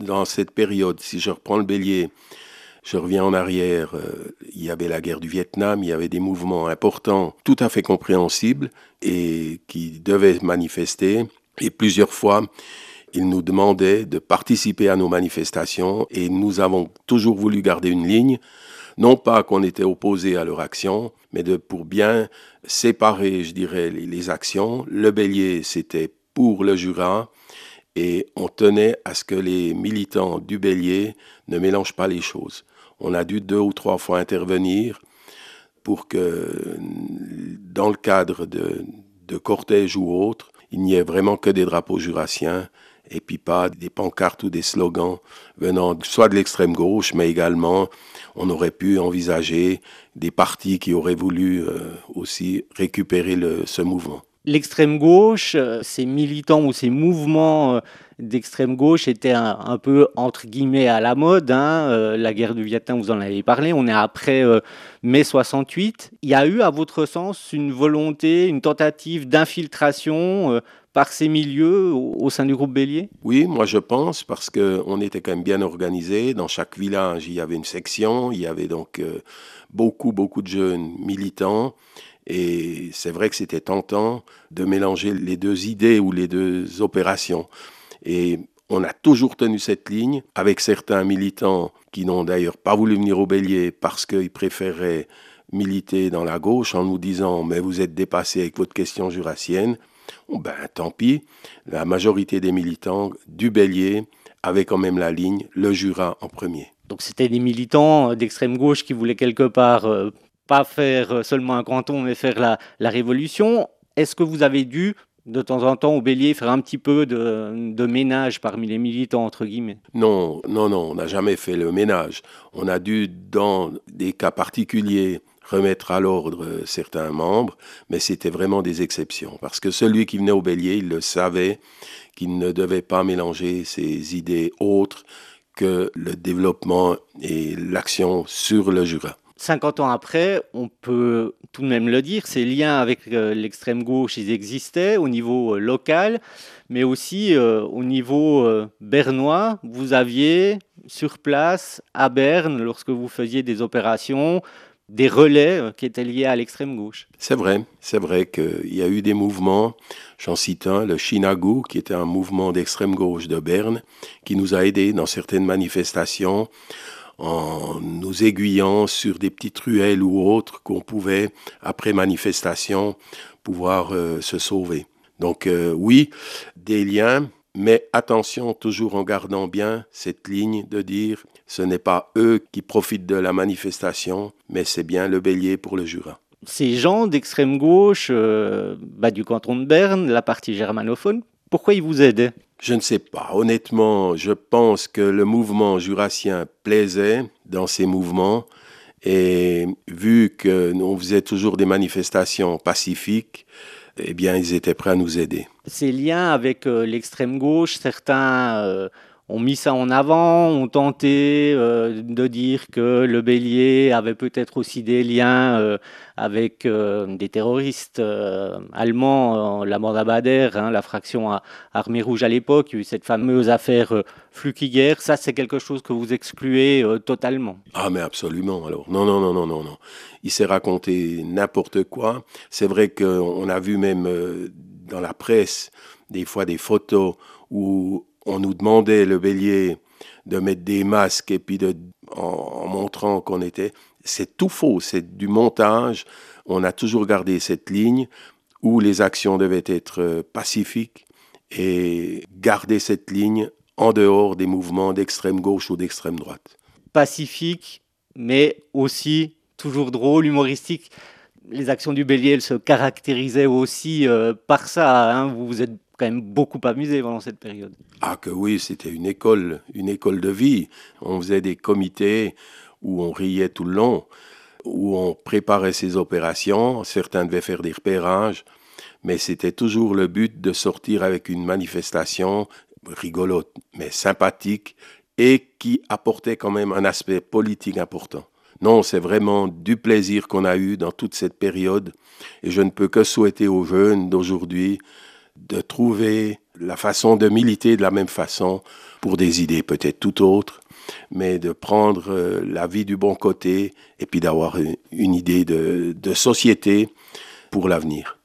dans cette période, si je reprends le Bélier, je reviens en arrière, il y avait la guerre du Vietnam, il y avait des mouvements importants, tout à fait compréhensibles et qui devaient manifester. Et plusieurs fois, ils nous demandaient de participer à nos manifestations et nous avons toujours voulu garder une ligne, non pas qu'on était opposés à leur action, mais pour bien séparer, je dirais, les actions. Le Bélier, c'était pour le Jura et on tenait à ce que les militants du Bélier ne mélangent pas les choses. On a dû 2 ou 3 fois intervenir pour que, dans le cadre de cortèges ou autres, il n'y ait vraiment que des drapeaux jurassiens et puis pas des pancartes ou des slogans venant soit de l'extrême gauche, mais également on aurait pu envisager des partis qui auraient voulu aussi récupérer ce mouvement. L'extrême gauche, ces militants ou ces mouvements d'extrême gauche étaient un peu entre guillemets à la mode. La guerre du Vietnam, vous en avez parlé, on est après mai 68. Il y a eu, à votre sens, une volonté, une tentative d'infiltration par ces milieux au sein du groupe Bélier? Oui, moi je pense, parce qu'on était quand même bien organisé. Dans chaque village, il y avait une section, il y avait donc beaucoup de jeunes militants. Et c'est vrai que c'était tentant de mélanger les deux idées ou les deux opérations. Et on a toujours tenu cette ligne avec certains militants qui n'ont d'ailleurs pas voulu venir au Bélier parce qu'ils préféraient militer dans la gauche en nous disant « mais vous êtes dépassés avec votre question jurassienne ». Ben tant pis, la majorité des militants du Bélier avaient quand même la ligne « le Jura en premier ». Donc c'était des militants d'extrême gauche qui voulaient quelque part pas faire seulement un canton, mais faire la révolution. Est-ce que vous avez dû, de temps en temps, au Bélier, faire un petit peu de ménage parmi les militants, entre guillemets? Non, on n'a jamais fait le ménage. On a dû, dans des cas particuliers, remettre à l'ordre certains membres, mais c'était vraiment des exceptions. Parce que celui qui venait au Bélier, il le savait qu'il ne devait pas mélanger ses idées autres que le développement et l'action sur le Jura. 50 ans après, on peut tout de même le dire, ces liens avec l'extrême gauche, ils existaient au niveau local, mais aussi au niveau bernois. Vous aviez sur place, à Berne, lorsque vous faisiez des opérations, des relais qui étaient liés à l'extrême gauche. C'est vrai qu'il y a eu des mouvements, j'en cite un, le Chinagu, qui était un mouvement d'extrême gauche de Berne, qui nous a aidés dans certaines manifestations, en nous aiguillant sur des petites ruelles ou autres qu'on pouvait, après manifestation, pouvoir se sauver. Donc oui, des liens, mais attention, toujours en gardant bien cette ligne de dire ce n'est pas eux qui profitent de la manifestation, mais c'est bien le Bélier pour le Jura. Ces gens d'extrême gauche du canton de Berne, la partie germanophone, pourquoi ils vous aidaient? Je ne sais pas. Honnêtement, je pense que le mouvement jurassien plaisait dans ces mouvements. Et vu qu'on faisait toujours des manifestations pacifiques, eh bien, ils étaient prêts à nous aider. Ces liens avec l'extrême gauche, certains ont mis ça en avant, ont tenté de dire que le Bélier avait peut-être aussi des liens avec des terroristes allemands, la bande à Bader, la fraction Armée Rouge à l'époque, il y a eu cette fameuse affaire Flückiger. Ça, c'est quelque chose que vous excluez totalement. Ah, mais absolument, alors. Non. Il s'est raconté n'importe quoi. C'est vrai qu'on a vu même dans la presse, des fois, des photos où on nous demandait, le Bélier, de mettre des masques et puis en montrant qu'on était... C'est tout faux, c'est du montage. On a toujours gardé cette ligne où les actions devaient être pacifiques et garder cette ligne en dehors des mouvements d'extrême gauche ou d'extrême droite. Pacifique, mais aussi toujours drôle, humoristique. Les actions du Bélier, elles se caractérisaient aussi par ça. Vous vous êtes quand même beaucoup amusé pendant cette période. Ah que oui, c'était une école de vie. On faisait des comités où on riait tout le long, où on préparait ces opérations. Certains devaient faire des repérages, mais c'était toujours le but de sortir avec une manifestation rigolote, mais sympathique, et qui apportait quand même un aspect politique important. Non, c'est vraiment du plaisir qu'on a eu dans toute cette période, et je ne peux que souhaiter aux jeunes d'aujourd'hui de trouver la façon de militer de la même façon pour des idées peut-être tout autres, mais de prendre la vie du bon côté et puis d'avoir une idée de société pour l'avenir.